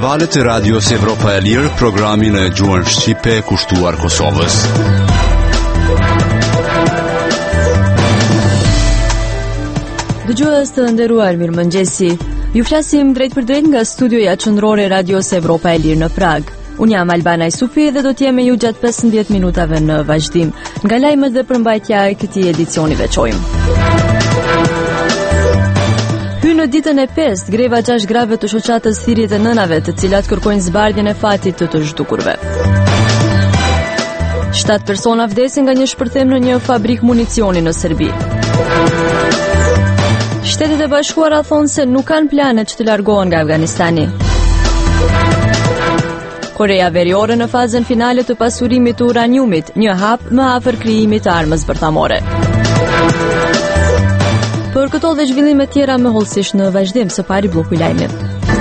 valët e Radios Evropa e Lirë, programin e gjuhën shqipe kushtuar Kosovës. Dëgjues të nderuar, mirëmëngjesi. Ju flasim drejt për drejt nga studioja qendrore e Radios Evropa e Lirë në Prag. Unë jam Albana Isufi dhe do të jem me ju gjatë 15 minutave në vazhdim. Nga lajmet dhe përmbajtja e këtij edicioni veçojmë. Në ditën e 5, greva 6 grave të shoqatës thirrjet e nënave, të cilat kërkojnë zbardhjen e fatit të zhdukurve. 7 persona vdesin nga një shpërthim në një fabrikë municioni në Serbi. Shtetet e Bashkuara thonë se nuk kanë plane që të largohen nga Afganistani. Korea Veriore në fazën finale të pasurimit të uraniumit, një hap më afër krijimit të armës bërthamore. Për këto dhe zhvillime tjera me hollësisht në vazhdim, së pari bloku i lajmit.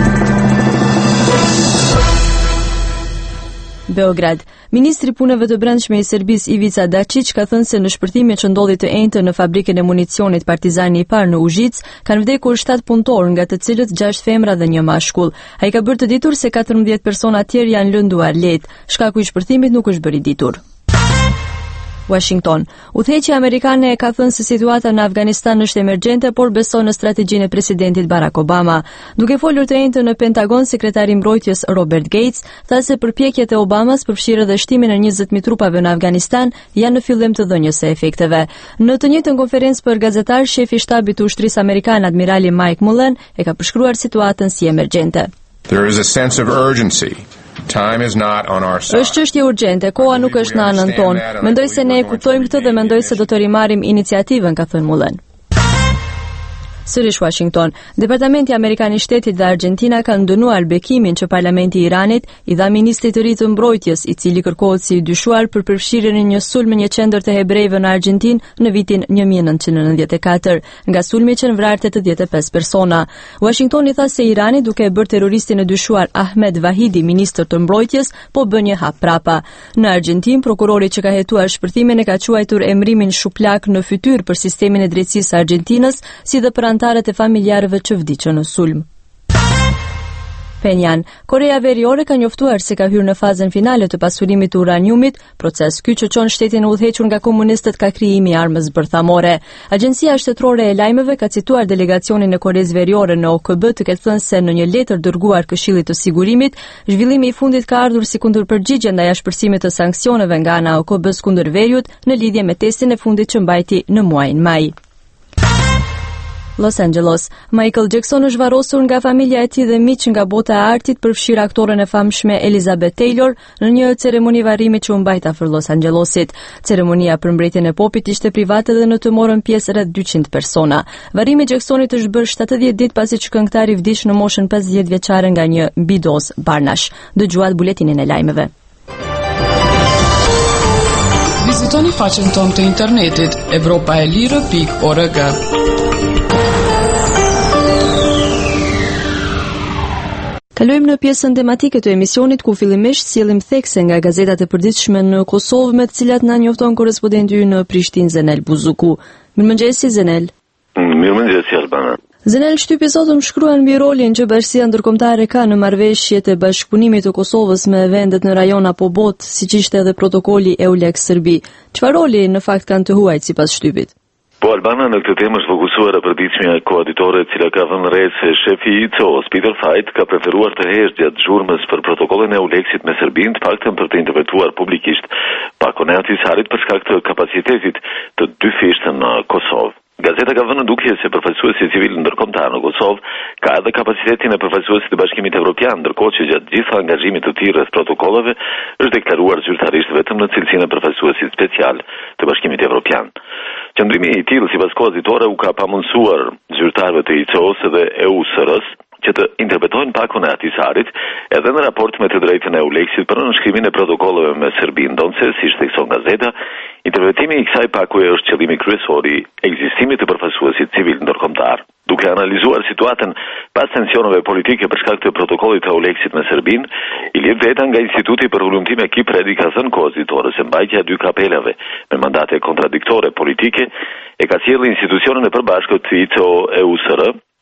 Beograd. Ministri Punëve të Brendshme i Serbisë Ivica Dačić ka thënë se në shpërthimin që ndodhi të enjtë në fabrikën e municionit Partizani i parë në Uzhic, kanë vdekur 7 punëtorë, nga të cilët 6 femra dhe 1 mashkull. Ai ka bërë të ditur se 14 persona tjerë janë lënduar lehtë. Shkaku i shpërthimit nuk është bërë i ditur. Washington. Udhëheqja amerikane ka thënë se situata në Afganistan është emergjente, por beson në strategjinë e presidentit Barack Obama. Duke folur të enjtë në Pentagon, sekretari i mbrojtjes Robert Gates tha se përpjekjet e Obamas përfshirë edhe shtimin e 20.000 trupave në Afganistan janë në fillim të dhënies së efekteve. Në të njëjtën konferencë për gazetar, shefi i shtabit të ushtrisë amerikane, admirali Mike Mullen, e ka përshkruar situatën si emergjente. There is a sense of urgency. Time is not on our side. Është çështje urgjente, koha nuk është në anën tonë. Mendoj se ne e kuptojmë këtë dhe mendoj se do të rimarrim iniciativën, ka thënë Mullen. Sërish Washington. Departamenti Amerikan i Shtetit dhe Argentina kanë dënuar bekimin që Parlamenti i Iranit i dha ministrit të ri të mbrojtjes, i cili kërkohet si i dyshuar për përfshirjen e një sulmi në një qendër të hebrejve në Argjentinë në vitin 1994, nga sulmi që vrarë 85 persona. Washingtoni tha se Irani, duke e bërë terroristin e dyshuar Ahmed Vahidi ministër të mbrojtjes, po bën një hap prapa. Në Argjentinë, prokurori që ka hetuar shpërthimin e ka quajtur emrimin shuplak në fytyrë për sistemin e drejtësisë së Argjentinës, si dhe për antarët e familjarëve që vdiqën në sulm. Penjan. Korea Veriore ka njoftuar se ka hyrë në fazën finale të pasurimit të uraniumit, proces ky që çon shtetin e udhëhequr nga komunistët ka krijimi i armës bërthamore. Agjencia shtetërore e lajmeve ka cituar delegacionin e Koreas Veriore në OKB të ketë thënë se në një letër dërguar Këshillit të Sigurimit, zhvillimi i fundit ka ardhur si kundërpërgjigje ndaj ashpërsimit të sanksioneve nga ana e OKB-s kundër Veriut në lidhje me testin e fundit që mbajti në muajin maj. Los Angeles. Michael Jackson është varrosur nga familja e tij dhe miq nga bota e artit, përfshirë aktoren e famshme Elizabeth Taylor, në një ceremoni varrimi që u mbajt afër Los Angelesit. Ceremonia për mbretjen e popit ishte private dhe në të morën pjesë rreth 200 persona. Varrimi i Jacksonit është bërë 70 ditë pasi që këngëtari vdiq në moshën 50 vjeçare nga një bidos barnash. Dëgjuat buletinin e lajmeve. Vizitoni faqen tonë të internetit evropaelire.org. Kalojmë në pjesën tematike të emisionit, ku fillimisht sjellim thekse nga gazetat e përditshme në Kosovë, me të cilat na njofton korrespondenti ynë në Prishtinë, Zenel Buzuku. Mirëmëngjesi Zenel. Mirëmëngjesi Albana. Zenel, shtypi sotëm shkruan mbi rolin që Bashkia Ndërkombëtare ka në marrëveshjet e bashkëpunimit të Kosovës me vendet në rajon apo botë, siç ishte edhe protokoli EULEX Serbi. Çfarë roli në fakt kanë të huajt sipas shtypit? Po Albana, në këtë temë është fokusuar e përditshmja koaditore, e cila ka vënë re se shefi i ICO-s, Peter Fajt, ka preferuar të heshtë gjatë zhurmës për protokollin e EULEX-it me Serbinë, të paktën për të interpretuar publikisht pakon e Atisarit për shkak të kapacitetit të dy fishtën në Kosovë. Gazeta ka vënë në dukje se përfaqësuesi civil ndërkombëtar në Kosovë ka edhe kapacitetin e përfaqësuesit të Bashkimit Evropian, ndërkohë që gjatë gjitha angazhimit të tij rreth protokolleve është deklaruar zyrtarisht vetëm në cilësinë e përfaqësuesit special të Bashkimit Evropian. Qëndrimi i tillë sipas koaditore u ka pamundsuar zyrtarëve të ICO-s dhe EUSR-s që të interpretojnë pakon e Atisarit edhe në raport me të drejtën e EULEX-it për nënshkrimin e protokolleve me Serbinë, ndonse si thekson gazeta, interpretimi i kësaj pakuje është qëllimi kryesor i ekzistimit të përfaqësuesit civil ndërkombëtar. Duke analizuar situatën pas tensioneve politike për shkak të protokollit të EULEX-it me Serbinë, Ilir Veta nga Instituti për Ullumtim e Kipredi ka thënë koaditore se mbajtja e dy kapelave me mandate kontradiktore politike e ka sjellë institucionin e përbashkët të ICO-EUSR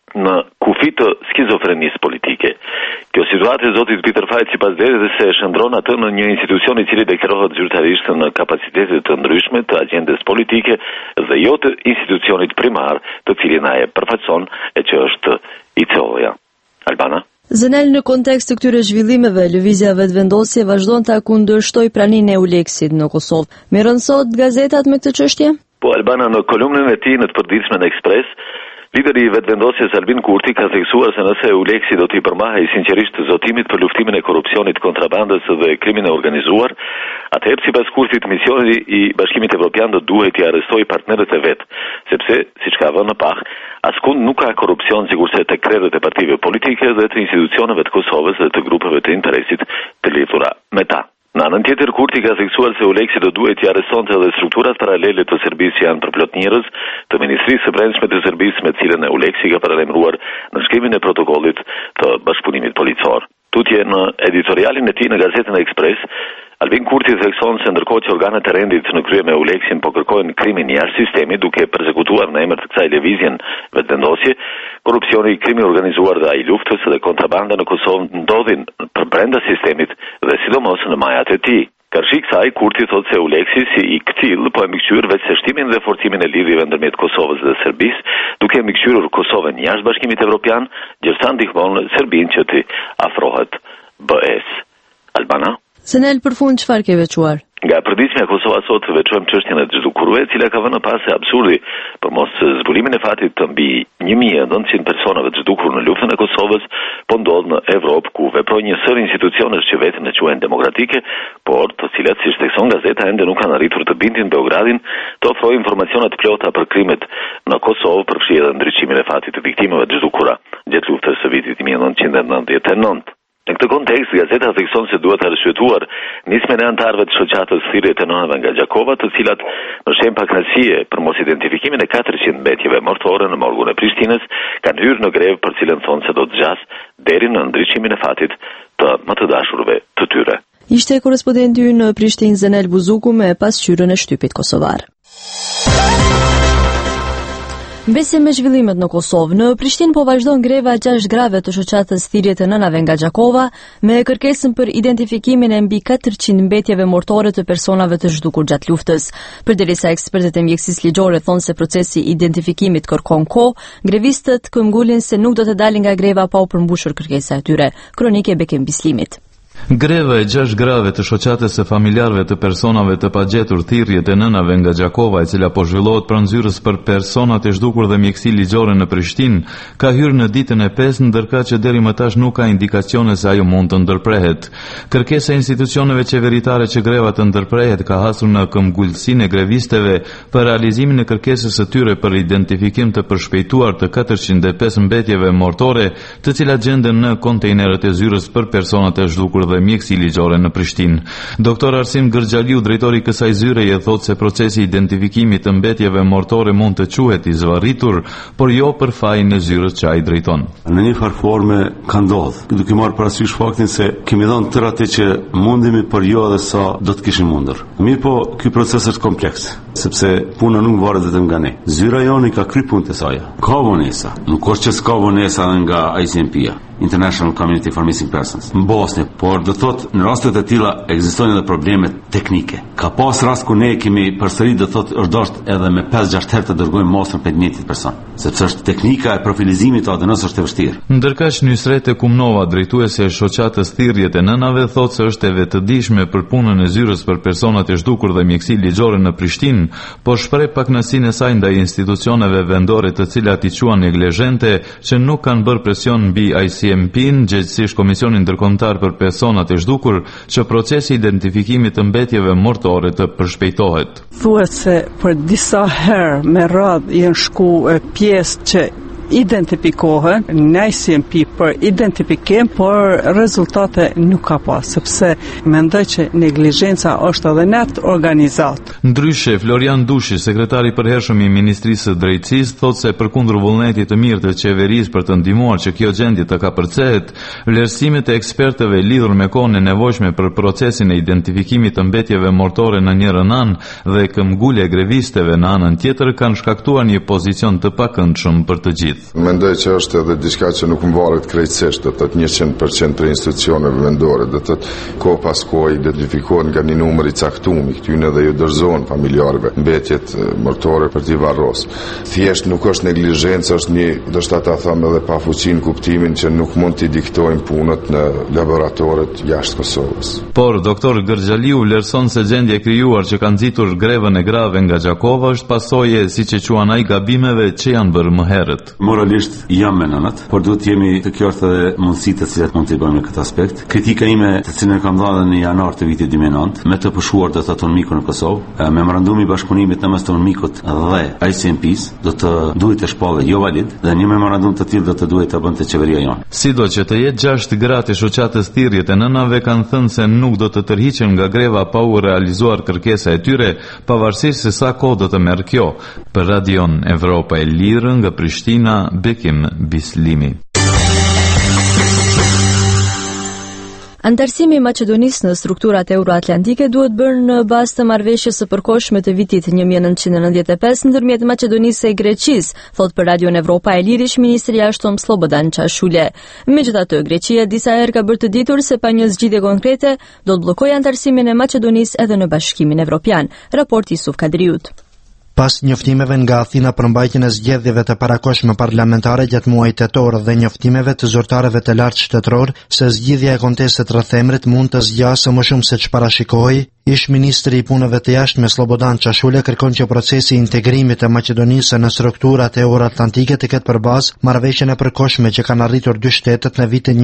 në kufi të skizofrenisë politike. Kjo situatë e zotit Peter Fajt sipas dhe se shndron atë në një institucion i cili deklarohet zyrtarisht në kapacitete të ndryshme të agjendes politike dhe jo të institucionit primar të cilin ai e përfaqëson e që është ICO-ja. Albana? Zenel, në kontekst të këtyre zhvillimeve, lëvizja vetëvendosje vazhdon ta kundërshtoj praninë e EULEX-it në Kosovë. Merren sot gazetat me këtë çështje? Po, Albana, në kolumnën e tij në të përditshme në Ekspres, lideri i vetëvendosjes Albin Kurti ka theksuar se nëse EULEX-i do t'i përmahej sinqerisht të zotimit për luftimin e korrupsionit, kontrabandës dhe krimin e organizuar, atëherë sipas Kurtit misioni i Bashkimit Evropian do duhet t'i arrestojë partnerët e vet, sepse siç ka vënë në pah, askund nuk ka korrupsion sigurisht te krerët e partive politike dhe të institucioneve të Kosovës dhe të grupeve të interesit të lidhura me ta. Në anën tjetër, Kurti ka theksuar se EULEX-i do duhet t'i arrestonte edhe strukturat paralele të Serbisë që janë përplot njerëz të Ministrisë së Brendshme të Serbisë me të cilën EULEX-i ka paralajmëruar në shkrimin e protokollit të bashkëpunimit policor. Tutje në editorialin e tij në gazetën Ekspres, Albin Kurti thekson se ndërkohë që organet e rendit në krye me EULEX-in po kërkojnë krimin jashtë sistemit duke përzekutuar në emër të kësaj lëvizjen vetëvendosje, korrupsioni, krimi organizuar dhe ai luftës dhe kontrabanda në Kosovë ndodhin për brenda sistemit dhe sidomos në majat e tij. Kërshi kësaj, Kurti thotë se EULEX-i si i këtill po e mbikëqyr vetë shtimin dhe forcimin e lidhjeve ndërmjet Kosovës dhe Serbisë, duke mbikëqyrur Kosovën jashtë Bashkimit Evropian, gjithsa ndihmon Serbinë që të afrohet BE-s. Albana? Zenel, për fund çfarë ke veçuar? Nga përditshmja Kosova sot veçojmë çështjen e zhdukurve, e cila ka vënë pas e absurdi për mos zbulimin e fatit të mbi 1900 personave të zhdukur në luftën e Kosovës, po ndodh në Evropë ku veprojnë një sër institucionesh që vetëm e quajnë demokratike, por të cilat siç thekson gazeta ende nuk kanë arritur të bindin Beogradin të ofrojë informacione të plota për krimet në Kosovë, përfshi edhe ndryshimin e fatit të viktimave të zhdukur gjatë luftës së vitit 1999. Në këtë kontekst, gazeta thekson se duhet arsyetuar nismen e anëtarëve të shoqatës thirrje të nënave nga Gjakova, të cilat në shenjë pakënaqësie për mos identifikimin e 400 mbetjeve mortore në morgun e Prishtinës, kanë hyrë në grevë për cilën thonë se do të zgjas deri në ndryshimin e fatit të më të dashurve të tyre. Ishte korrespondenti ynë në Prishtinë Zenel Buzuku me pasqyrën e shtypit kosovar. Mbesje me zhvillimet në Kosovë, në Prishtinë po vazhdon greva 6 grave të shoqatës thirrje të nënave nga Gjakova me kërkesën për identifikimin e mbi 400 mbetjeve mortore të personave të zhdukur gjatë luftës. Përderisa ekspertët e mjekësisë ligjore thonë se procesi i identifikimit kërkon kohë, grevistët këmbgulin se nuk do të dalin nga greva pa u përmbushur kërkesa e tyre. Kronike Bekem Bislimit. Greva e 6 grave të shoqatës së familjarëve të personave të pagjetur thirrje të nënave nga Gjakova, e cila po zhvillohet pranë zyrës për personat e zhdukur dhe mjekësi ligjore në Prishtinë, ka hyrë në ditën e 5, ndërkëse që deri më tash nuk ka indikacione se ajo mund të ndërprehet. Kërkesa e institucioneve qeveritare që greva të ndërprehet ka hasur në këmbgulsinë e grevistëve për realizimin e kërkesës së tyre për identifikim të përshpejtuar të 405 mbetjeve mortore, të cilat gjenden në kontejnerët e zyrës për personat e zhdukur dhe mjekësi ligjore në Prishtinë. Doktor Arsim Gërgjaliu, drejtori i kësaj zyreje, thotë se procesi i identifikimit të mbetjeve mortore mund të quhet i zvarritur, por jo për fajin e zyrës që ai drejton. Në një farë forme ka ndodhur, duke marrë parasysh faktin se kemi dhënë tërë atë që mundemi, por jo edhe sa do të kishim mundur. Mirë po, ky proces është kompleks, sepse puna nuk varet vetëm nga ne. Zyra joni ka kryer punën e saj. Ka vonesa, nuk është që s'ka vonesa nga ICMP-ja, International Community for Missing Persons, në Bosnjë, por do thotë në rastet e tilla ekzistojnë edhe probleme teknike. Ka pas rast ku ne kemi përsëri do thotë urdhërt edhe me 5-6 herë të dërgojmë mostrën për 10 person, sepse është teknika e profilizimit të ADN-s është e vështirë. Ndërkaq Nysrete Kumnova, drejtuese e shoqatës thirrje të nënave, thotë se është e vetëdijshme për punën e zyrës për personat e zhdukur dhe mjekësi ligjore në Prishtinë, por shpreh pakënaqësinë e saj ndaj institucioneve vendore të cilat i quajnë neglizhente që nuk kanë bërë presion mbi ICMP-n, gjithsesi Komisionin Ndërkombëtar për Personat e Zhdukur, që procesi i identifikimit të mbetjeve mortore të përshpejtohet. Thuhet se për disa herë me radhë janë shku pjesë që identifikohen në ICMP për identifikim, por rezultate nuk ka pas, sepse mendoj që neglizhenca është edhe në atë organizat. Ndryshe, Florian Dushi, sekretari i përhershëm i Ministrisë së Drejtësisë, thotë se përkundër vullnetit të mirë të qeverisë për të ndihmuar që kjo gjendje të kapërcehet, vlerësimet e ekspertëve lidhur me kohën e nevojshme për procesin e identifikimit të mbetjeve mortore në njërin anë dhe këmbgulje grevistëve në anën tjetër kanë shkaktuar një pozicion të pakëndshëm për të gjithë. vitit. Mendoj që është edhe diçka që nuk mvaret krejtësisht, do të thotë 100% për institucioneve vendore, do të thotë kohë pas kohe identifikohen nga një numër i caktuar, këtyne dhe ju dorëzohen familjarëve mbetjet mortore për t'i varros. Thjesht nuk është neglizhencë, është një, do të them edhe pa fuqinë kuptimin që nuk mund t'i diktojnë punët në laboratoret jashtë Kosovës. Por doktor Gërgjaliu vlerëson se gjendja e krijuar që ka nxitur grevën e grave nga Gjakova është pasojë, siç e quan ai, gabimeve që janë bërë më herët. Moralisht jam me nënat, por duhet jemi të kjo është edhe mundësitë të cilat mund të bëjmë në këtë aspekt. Kritika ime, të cilën kam dhënë në janar të vitit 2009, me të pushuar të autonomikun në Kosovë, memorandumi i bashkëpunimit në mes të autonomikut dhe ICMP-s do të duhet të shpallë jo valid dhe një memorandum të tillë do të duhet ta bënte qeveria jonë. Sido që të jetë 6 gratë e shoqatës thirrjet e nënave kanë thënë se nuk do të tërhiqen nga greva pa u realizuar kërkesa e tyre, pavarësisht se sa kohë do të merr kjo. Për Radion Evropa e Lirë nga Prishtina, Bekim Bislimi. Antarësimi i Maqedonisë në strukturat euroatlantike duhet bërë në bazë të marrëveshjes së përkohshme të vitit 1995 ndërmjet Maqedonisë e Greqisë, thot për Radion Evropa e Lirë ministri i jashtëm Slobodan Çashule. Megjithatë, Greqia disa herë ka bërë të ditur se pa një zgjidhje konkrete do të bllokojë antarësimin e Maqedonisë edhe në Bashkimin Evropian. Raporti Yusuf Kadriut. Pas njoftimeve nga Athina për mbajtjen e zgjedhjeve të parakohshme parlamentare gjatë muajit tetor dhe njoftimeve të zyrtarëve të lartë shtetëror se zgjidhja e kontestit rreth emrit mund të zgjasë më shumë se ç'parashikohej, ish ministri i punëve të jashtme Slobodan Çashule kërkon që procesi i integrimit të Maqedonisë në strukturat euroatlantike të ketë përbazë marrëveshjen e përkohshme që kanë arritur dy shtetet në vitin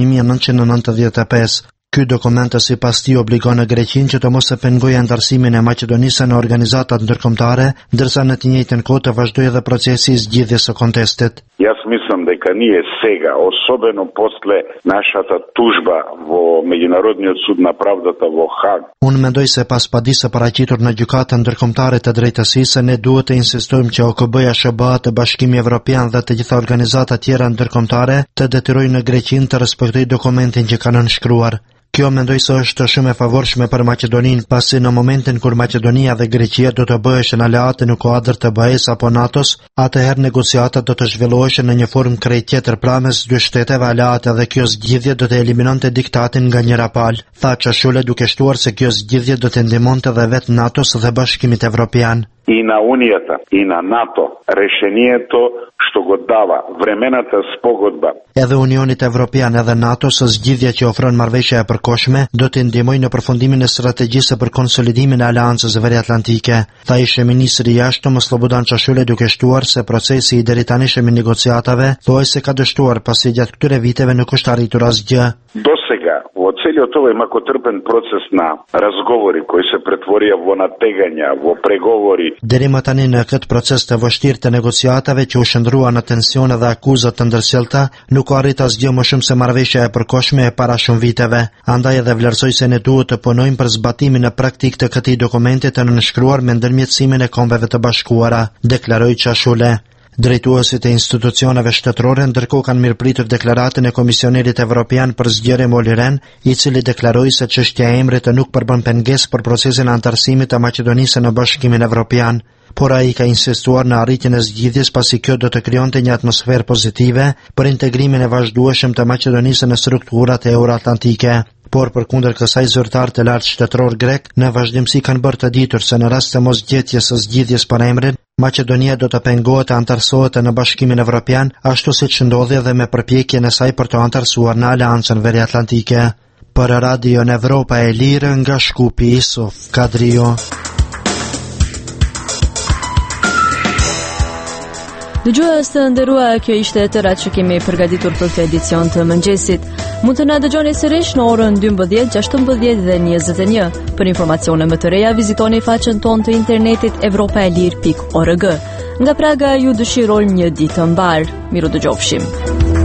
1995. Ky dokument sipas tij obligon Greqinë që të mos e pengojë antarësimin e Maqedonisë në organizatat ndërkombëtare, ndërsa në të njëjtën kohë të vazhdojë edhe procesi i zgjidhjes së kontestit. Јас мислам дека ние сега, особено после нашата тужба во Меѓународниот суд на правдата во Хаг. Unë mendoj se pas padisë paraqitur në gjykatën ndërkombëtare të drejtësisë, ne duhet të insistojmë që OKB-ja, SBA, të Bashkimi Evropian dhe të gjitha organizata tjera ndërkombëtare të detyrojnë Greqinë të respektojë dokumentin që kanë nënshkruar. Kjo mendoj se është shumë e favorshme për Maqedoninë, pasi në momentin kur Maqedonia dhe Greqia do të bëheshin aleate në kuadër të BE-s apo NATO-s, atëherë negociatat do të zhvilloheshin në një formë krejt tjetër pra mes dy shteteve aleate dhe kjo zgjidhje do të eliminonte diktatin nga njëra palë. Tha Çashule duke shtuar se kjo zgjidhje do të ndihmonte dhe vetë NATO-s dhe Bashkimit Evropian. И на Унијата, и на НАТО, решението што го дава времената спогодба. Edhe Unionit Evropian edhe NATO së zgjidhja që ofron marrëveshja e përkohshme do të ndihmojë në përfundimin e strategjisë për konsolidimin e aleancës veriatlantike. Tha ishte ministri i jashtëm Slobodan Çashule duke shtuar se procesi i deri tani me negociatave thuajse ka dështuar pasi gjatë këtyre viteve nuk është arritur asgjë. До сега во целиот овој макотрпен процес на разговори кои се претворија во натегања, во преговори. Deri më tani në këtë proces të vështirë të negociatave që u shndrua në tensione dhe akuzat të ndërsjellta, nuk arrit asgjë më shumë se marrëveshja e përkohshme e para shumë viteve. Andaj edhe vlerësoj se ne duhet të punojmë për zbatimin në praktik të këtij dokumenti të nënshkruar me ndërmjetësimin e Kombeve të Bashkuara, deklaroi Çashule. Drejtuesit e institucioneve shtetërore ndërkohë kanë mirëpritur deklaratën e Komisionerit Evropian për zgjedhjen Olli Rehn, i cili deklaroi se çështja e emrit nuk përbën pengesë për procesin e antarësimit të Maqedonisë në Bashkimin Evropian. Por ai ka insistuar në arritjen e zgjidhjes pasi kjo do të krijonte një atmosferë pozitive për integrimin e vazhdueshëm të Maqedonisë në strukturat euroatlantike. Por përkundër kësaj zyrtar të lartë shtetëror grek në vazhdimsi kanë bërë të ditur se në rast të mosgjetjes së zgjidhjes për emrin, Maqedonia do të pengohet të antarësohet në Bashkimin Evropian, ashtu siç ndodhi edhe me përpjekjen e saj për të antarësuar në Aleancën Veriatlantike. Për Radion Evropa e Lirë nga Shkupi, Yusuf Kadrio. Dëgjues të nderuar, kjo ishte e tëra që kemi përgatitur për këtë edicion të mëngjesit. Mund të na dëgjoni sërish në orën 12, 16 dhe 21. Për informacione më të reja, vizitoni faqen tonë të internetit evropaelir.org. Nga Praga ju dëshiroj një ditë të mbar. Miru dëgjofshim.